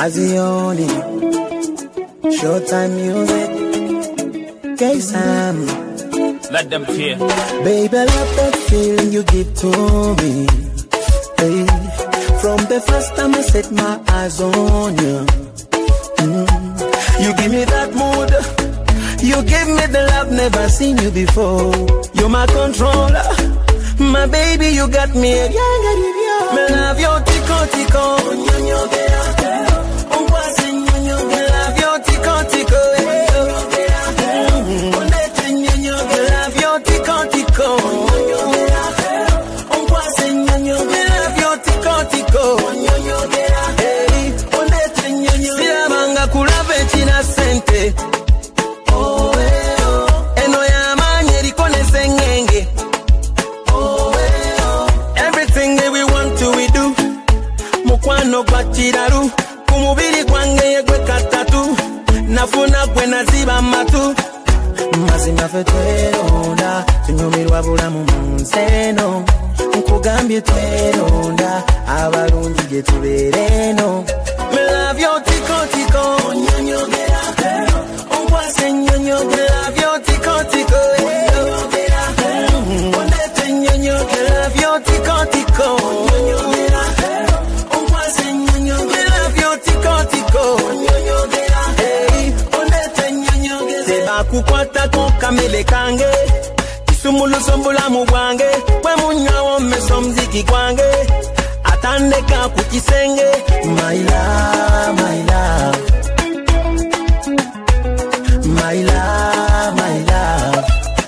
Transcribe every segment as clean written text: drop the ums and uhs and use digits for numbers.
Azioni, Showtime music, K-Sam. Let them fear. Baby, I love that feeling you give to me. Hey, from the first time I set my eyes on you. You give me that mood. You give me the love, never seen you before. You're my controller. My baby, you got me. Me love your tico tico. Me love your tico tico. Me love your tico tico. Me love your tico tico. Sila manga kulave china sente. Eno ya manye rikone sengenge. Everything that we want to we do. Mukwano kwa chiraru. Kumubiri kwange yegwe katatu. Nafuna kwe naziba matu. Mazima fetweronda. Tunyumirwa bulamu munseno. Nkugambye tweronda. Abalungi gye tubeereno. Me love your tico tico. Onyonyogera. Onkwase nyonyogera. Love your tico tico. Ondete nyonyogera. Love your tico tico. Onyonyogera. Onkwase nyonyogera. Love your tico tico. Onyonyogera. Ondete nyonyogera. Seba kukwata konkamele kange. Kisumulu sombula mugwange. Kwe munyawo meso mziki kwange. Atandeka kukisenge. My love, my love. My love, my love.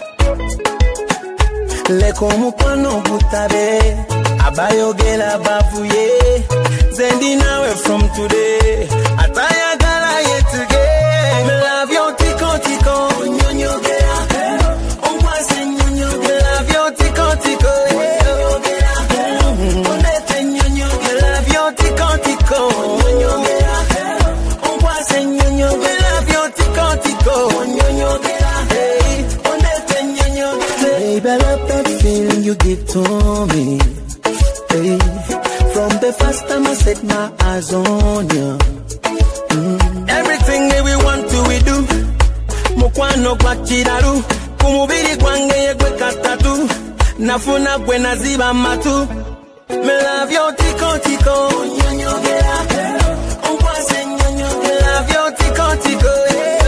Leko mukwano butabe. Abayogela bavuye. Zendi nawe from today. Atayagala yetuge. Me love your tico tico. Nyonyogera. Onkwase nyonyogera. Love your tico tico. Ondete nyonyogera. Love your tico tico. Nyonyogera. Onkwase nyonyogera. Love your tico tico. Nyonyogera. Ondete nyonyogera. Baby, I love that feeling you give to me. Hey, from the first time I set my eyes on you. Everything that we want to we do. Mukwano kwa chiraru. Kumubiri kwange yegwe katatu. Nafuna kwe naziba matu. Me love your tico tico. Nyonyogera. Onkwase nyonyogera. Love your tico tico.